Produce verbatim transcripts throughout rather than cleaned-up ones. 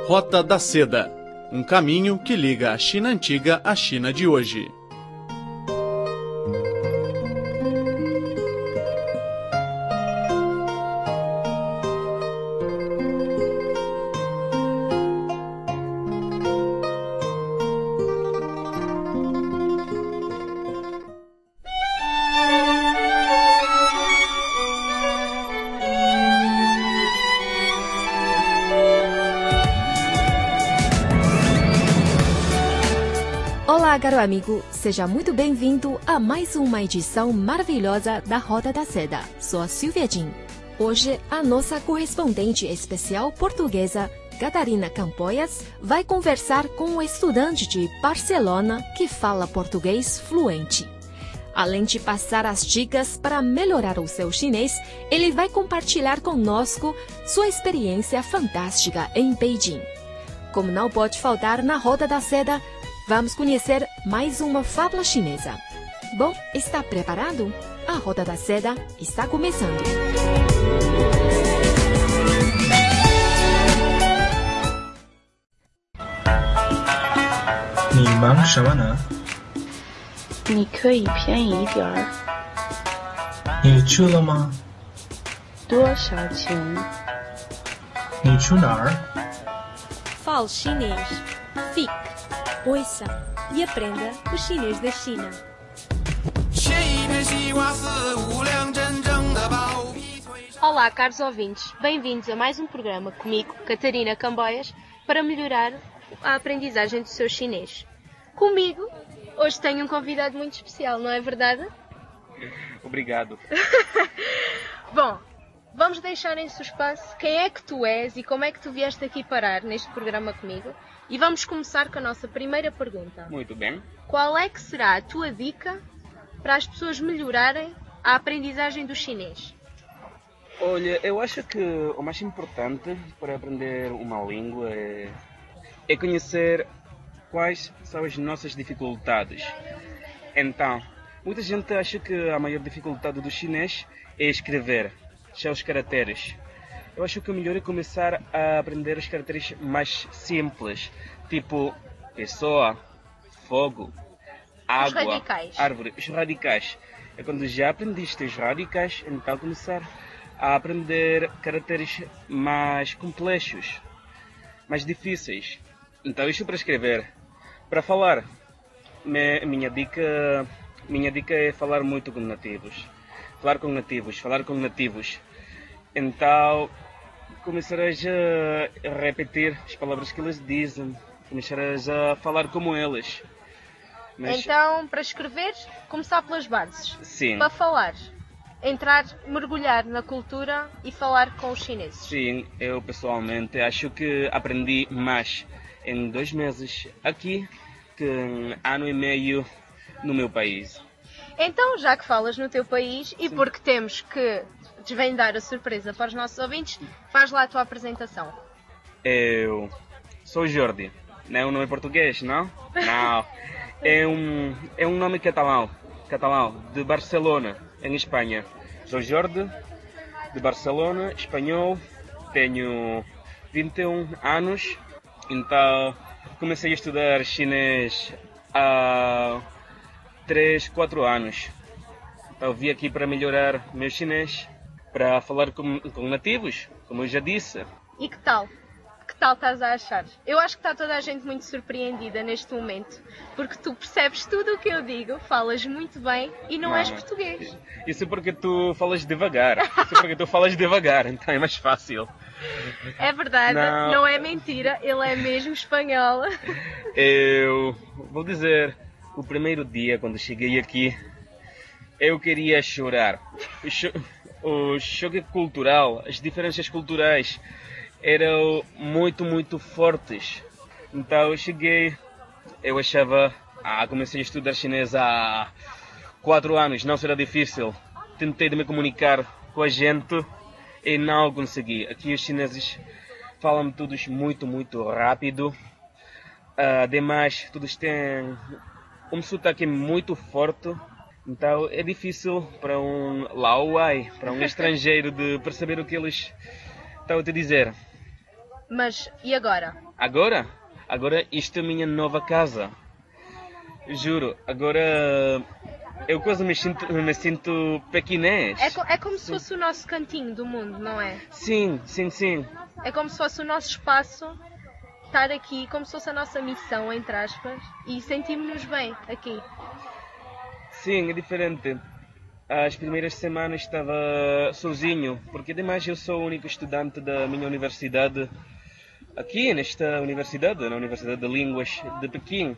Rota da Seda, um caminho que liga a China antiga à China de hoje. Olá, caro amigo, seja muito bem-vindo a mais uma edição maravilhosa da Rota da Seda. Sou a Silvia Jin. Hoje, a nossa correspondente especial portuguesa, Catarina Campoias, vai conversar com um estudante de Barcelona que fala português fluente. Além de passar as dicas para melhorar o seu chinês, ele vai compartilhar conosco sua experiência fantástica em Beijing. Como não pode faltar na Rota da Seda, vamos conhecer mais uma fábula chinesa. Bom, está preparado? A Rota da Seda está começando. Ni忙什么呢？ 你可以便宜点儿。 你去了吗？ 多少钱？ 你去哪儿？ Fale chinês. Fique, ouça e aprenda o chinês da China. Olá, caros ouvintes. Bem-vindos a mais um programa comigo, Catarina Campoias, para melhorar a aprendizagem do seu chinês. Comigo, hoje tenho um convidado muito especial, não é verdade? Obrigado. Bom, vamos deixar em suspense quem é que tu és e como é que tu vieste aqui parar neste programa comigo. E vamos começar com a nossa primeira pergunta. Muito bem. Qual é que será a tua dica para as pessoas melhorarem a aprendizagem do chinês? Olha, eu acho que o mais importante para aprender uma língua é, é conhecer quais são as nossas dificuldades. Então, muita gente acha que a maior dificuldade do chinês é escrever, seus caracteres. Eu acho que o melhor é começar a aprender os caracteres mais simples, tipo pessoa, fogo, água, os radicais. árvore, os radicais. É quando já aprendiste os radicais, então começar a aprender caracteres mais complexos, mais difíceis. Então isso para escrever. Para falar, minha dica, minha dica é falar muito com nativos. Falar com nativos, falar com nativos. Então, começarás a repetir as palavras que eles dizem, começarás a falar como eles. Mas... Então, para escrever, começar pelas bases. Sim. Para falar, entrar, mergulhar na cultura e falar com os chineses. Sim, eu pessoalmente acho que aprendi mais em dois meses aqui que em ano e meio no meu país. Então, já que falas no teu país e porque temos que desvendar a surpresa para os nossos ouvintes, faz lá a tua apresentação. Eu sou Jordi. Não é um nome português, não? Não. É um, é um nome catalão, catalão, de Barcelona, em Espanha. Sou Jordi, de Barcelona, espanhol. Tenho vinte e um anos. Então, comecei a estudar chinês há três, quatro anos. Eu vim aqui para melhorar meu chinês, para falar com, com nativos, como eu já disse. E que tal? Que tal estás a achar? Eu acho que está toda a gente muito surpreendida neste momento, porque tu percebes tudo o que eu digo, falas muito bem e não, não és português. Isso é porque tu falas devagar. Isso é porque tu falas devagar, então é mais fácil. É verdade, não, não é mentira, ele é mesmo espanhol. Eu vou dizer, o primeiro dia quando cheguei aqui, eu queria chorar. O, cho o choque cultural, as diferenças culturais eram muito, muito fortes. Então eu cheguei, eu achava, ah, comecei a estudar chinês há quatro anos, não será difícil. Tentei de me comunicar com a gente e não consegui. Aqui os chineses falam todos muito, muito rápido. Ademais, todos têm um sotaque muito forte. Então é difícil para um lauai, para um estrangeiro, de perceber o que eles estão a te dizer. Mas e agora? Agora? Agora isto é a minha nova casa. Juro, agora eu quase me sinto, me sinto pequinês. É, co- é como se fosse o nosso cantinho do mundo, não é? Sim, sim, sim. É como se fosse o nosso espaço estar aqui, como se fosse a nossa missão, entre aspas, e sentimos-nos bem aqui. Sim, é diferente. As primeiras semanas estava sozinho, porque ademais eu sou o único estudante da minha universidade, aqui nesta universidade, na Universidade de Línguas de Pequim.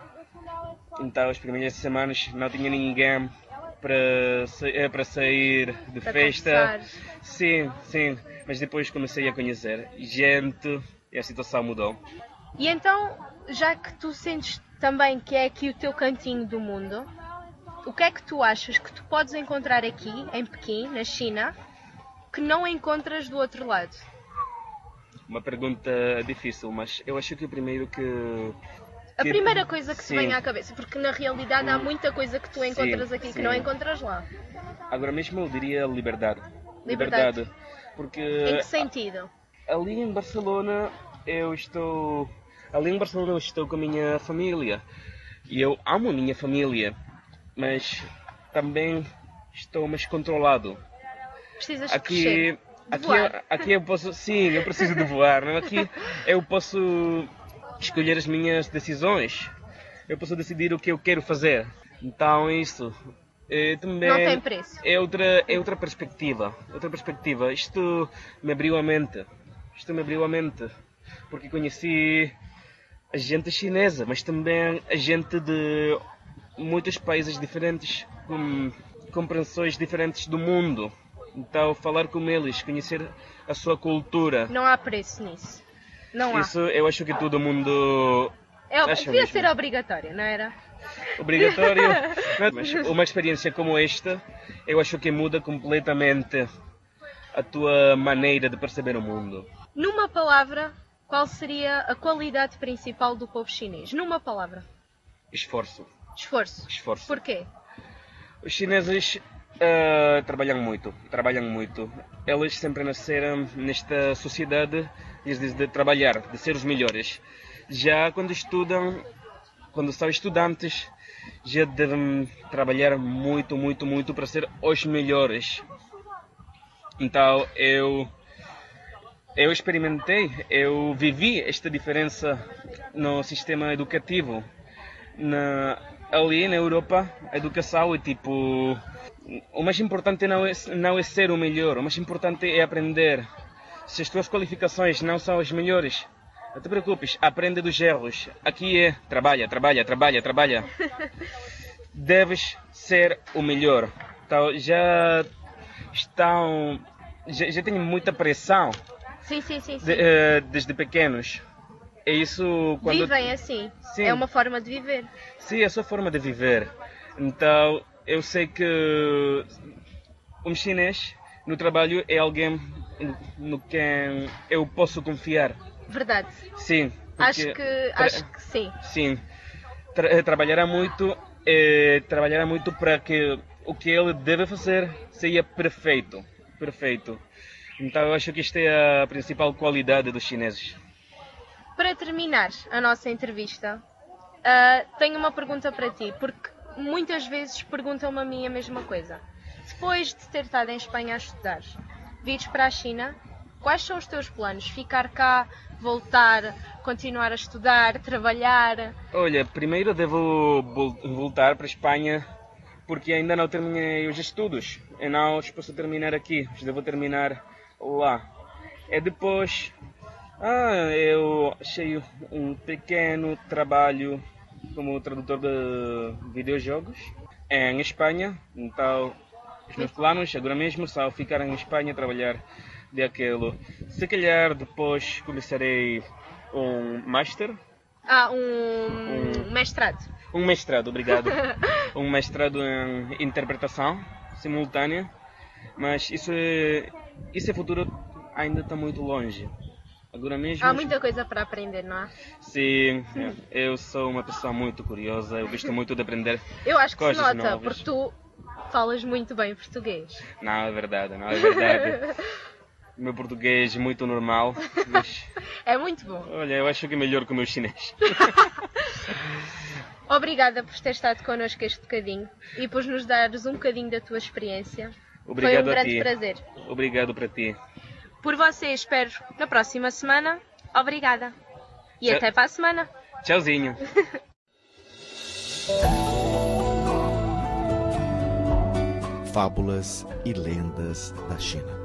Então as primeiras semanas não tinha ninguém para, sa- eh, para sair de Para festa. conversar. Sim, sim, mas depois comecei a conhecer gente e a situação mudou. E então, já que tu sentes também que é aqui o teu cantinho do mundo, o que é que tu achas que tu podes encontrar aqui, em Pequim, na China, que não encontras do outro lado? Uma pergunta difícil, mas eu acho que o primeiro que... A que- primeira coisa que te sim. vem à cabeça, porque na realidade há muita coisa que tu encontras Sim, aqui que sim. não encontras lá. Agora mesmo eu diria liberdade. Liberdade. Porque Em que sentido? ali em Barcelona eu estou... Ali em Barcelona eu estou com a minha família. E eu amo a minha família. Mas também estou mais controlado. Precisas Aqui, crescer. De aqui, voar. aqui eu posso... Sim, eu preciso de voar. Não? Aqui eu posso escolher as minhas decisões. Eu posso decidir o que eu quero fazer. Então isso... É, também Não tem preço. É outra, é outra perspectiva. Outra perspectiva. Isto me abriu a mente. Isto me abriu a mente. Porque conheci a gente chinesa, mas também a gente de muitos países diferentes, com compreensões diferentes do mundo. Então, falar com eles, conhecer a sua cultura. Não há preço nisso. Não há. Isso eu acho que todo mundo É, acha devia mesmo. ser obrigatório, não era? Obrigatório. Mas uma experiência como esta, eu acho que muda completamente a tua maneira de perceber o mundo. Numa palavra, qual seria a qualidade principal do povo chinês? Numa palavra. Esforço. Esforço. Esforço. Porquê? Os chineses ah, trabalham muito, trabalham muito. Eles sempre nasceram nesta sociedade de, de trabalhar, de ser os melhores. Já quando estudam, quando são estudantes, já devem trabalhar muito, muito, muito para ser os melhores. Então eu eu experimentei, eu vivi esta diferença no sistema educativo. Na, ali na Europa, a educação é tipo... O mais importante não é, não é ser o melhor, o mais importante é aprender. Se as tuas qualificações não são as melhores, não te preocupes, aprende dos erros. Aqui é trabalha, trabalha, trabalha, trabalha. Deves ser o melhor. Então já estão... Já, já tenho muita pressão Sim, sim, sim. sim. de, eh, desde pequenos. É isso quando... Vivem assim. Sim. É uma forma de viver. Sim, é a sua forma de viver. Então, eu sei que um chinês no trabalho é alguém no quem eu posso confiar. Verdade. Sim. Acho porque que, tra- acho que sim. Sim. Tra- trabalhará muito, eh, trabalhará muito para que o que ele deve fazer seja perfeito. Perfeito. Então, eu acho que esta é a principal qualidade dos chineses. Para terminar a nossa entrevista, ah, tenho uma pergunta para ti, porque muitas vezes perguntam-me a mim a mesma coisa. Depois de ter estado em Espanha a estudar, vires para a China, quais são os teus planos? Ficar cá, voltar, continuar a estudar, trabalhar? Olha, primeiro devo vol- voltar para a Espanha porque ainda não terminei os estudos. Eu não os posso terminar aqui, os devo terminar lá. E depois, ah, eu achei um pequeno trabalho como tradutor de videojogos em Espanha. Então, os meus planos agora mesmo são ficar em Espanha, trabalhar daquilo. Se calhar depois começarei um master. Ah, um mestrado. Um mestrado, obrigado. Um mestrado em interpretação simultânea. Mas isso é, isso é futuro, ainda está muito longe. Agora mesmo... Há muita coisa para aprender, não há? Sim, eu sou uma pessoa muito curiosa, eu gosto muito de aprender Eu acho que se coisas nota, novas. porque tu falas muito bem português. Não, é verdade, não é verdade. O meu português é muito normal, mas... É muito bom. Olha, eu acho que é melhor que o meu chinês. Obrigada por ter estado connosco este bocadinho e por nos dares um bocadinho da tua experiência. Obrigado. Foi um grande a ti. prazer. Obrigado para ti. Por você, espero na próxima semana. Obrigada. E Tchau. até para a semana. Tchauzinho. Fábulas e lendas da China.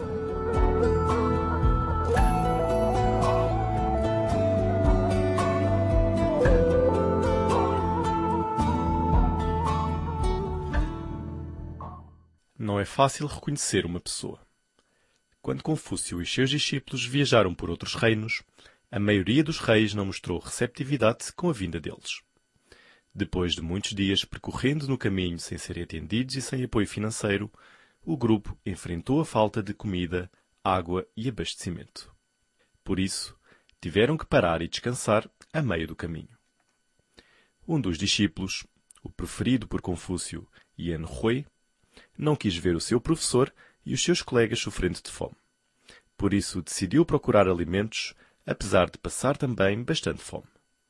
Não é fácil reconhecer uma pessoa. Quando Confúcio e seus discípulos viajaram por outros reinos, a maioria dos reis não mostrou receptividade com a vinda deles. Depois de muitos dias percorrendo no caminho sem serem atendidos e sem apoio financeiro, o grupo enfrentou a falta de comida, água e abastecimento. Por isso, tiveram que parar e descansar a meio do caminho. Um dos discípulos, o preferido por Confúcio, Yan Hui, não quis ver o seu professor e os seus colegas sofrendo de fome. Por isso, decidiu procurar alimentos, apesar de passar também bastante fome.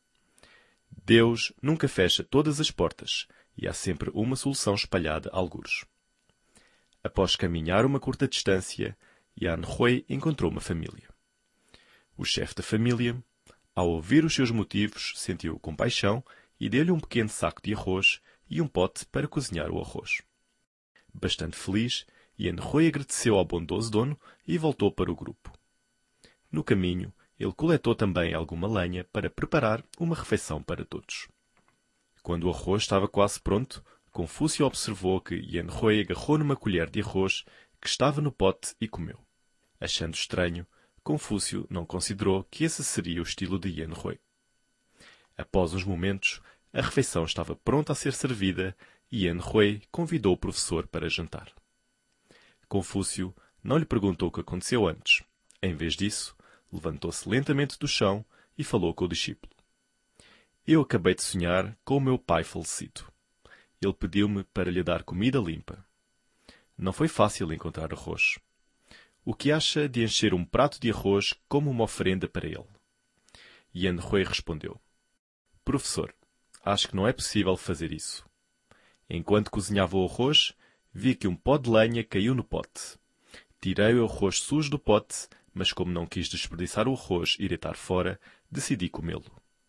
Deus nunca fecha todas as portas e há sempre uma solução espalhada a algures. Após caminhar uma curta distância, Yan Hui encontrou uma família. O chefe da família, ao ouvir os seus motivos, sentiu compaixão e deu-lhe um pequeno saco de arroz e um pote para cozinhar o arroz. Bastante feliz, Yan Hui agradeceu ao bondoso dono e voltou para o grupo. No caminho, ele coletou também alguma lenha para preparar uma refeição para todos. Quando o arroz estava quase pronto, Confúcio observou que Yan Hui agarrou numa colher de arroz que estava no pote e comeu. Achando estranho, Confúcio não considerou que esse seria o estilo de Yan Hui. Após uns momentos, a refeição estava pronta a ser servida e Yan Hui convidou o professor para jantar. Confúcio não lhe perguntou o que aconteceu antes. Em vez disso, levantou-se lentamente do chão e falou com o discípulo. Eu acabei de sonhar com o meu pai falecido. Ele pediu-me para lhe dar comida limpa. Não foi fácil encontrar arroz. O que acha de encher um prato de arroz como uma oferenda para ele? Yan Hui respondeu. Professor, acho que não é possível fazer isso. Enquanto cozinhava o arroz, vi que um pó de lenha caiu no pote. Tirei o arroz sujo do pote, mas como não quis desperdiçar o arroz e deitar fora, decidi comê-lo.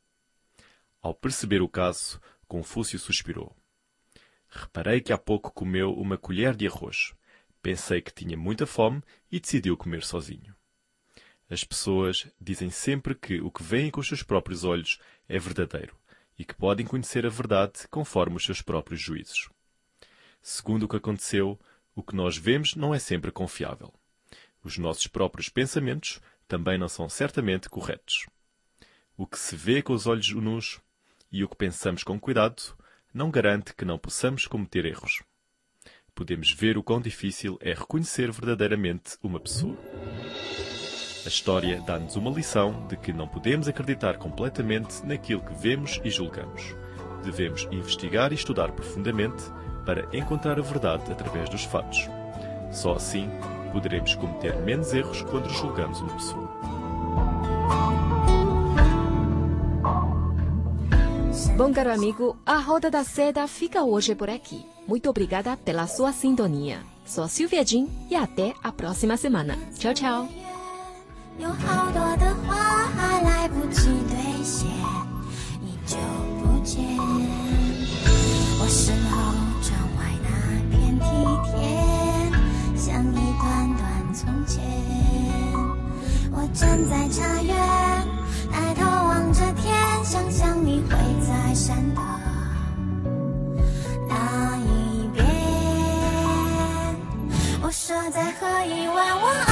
Ao perceber o caso, Confúcio suspirou. Reparei que há pouco comeu uma colher de arroz. Pensei que tinha muita fome e decidiu comer sozinho. As pessoas dizem sempre que o que veem com os seus próprios olhos é verdadeiro e que podem conhecer a verdade conforme os seus próprios juízos. Segundo o que aconteceu, o que nós vemos não é sempre confiável. Os nossos próprios pensamentos também não são certamente corretos. O que se vê com os olhos nus e o que pensamos com cuidado não garante que não possamos cometer erros. Podemos ver o quão difícil é reconhecer verdadeiramente uma pessoa. A história dá-nos uma lição de que não podemos acreditar completamente naquilo que vemos e julgamos. Devemos investigar e estudar profundamente para encontrar a verdade através dos fatos. Só assim poderemos cometer menos erros quando julgamos uma pessoa. Bom, caro amigo, a Roda da Seda fica hoje por aqui. Muito obrigada pela sua sintonia. Sou Silvia Jin e até a próxima semana. Tchau, tchau. 有好多的话还来不及兑现，你就不见。我身后窗外那片梯田，像一段段从前。我站在茶园，抬头望着天，想象你会在山的那一边。我舍在河一湾，我。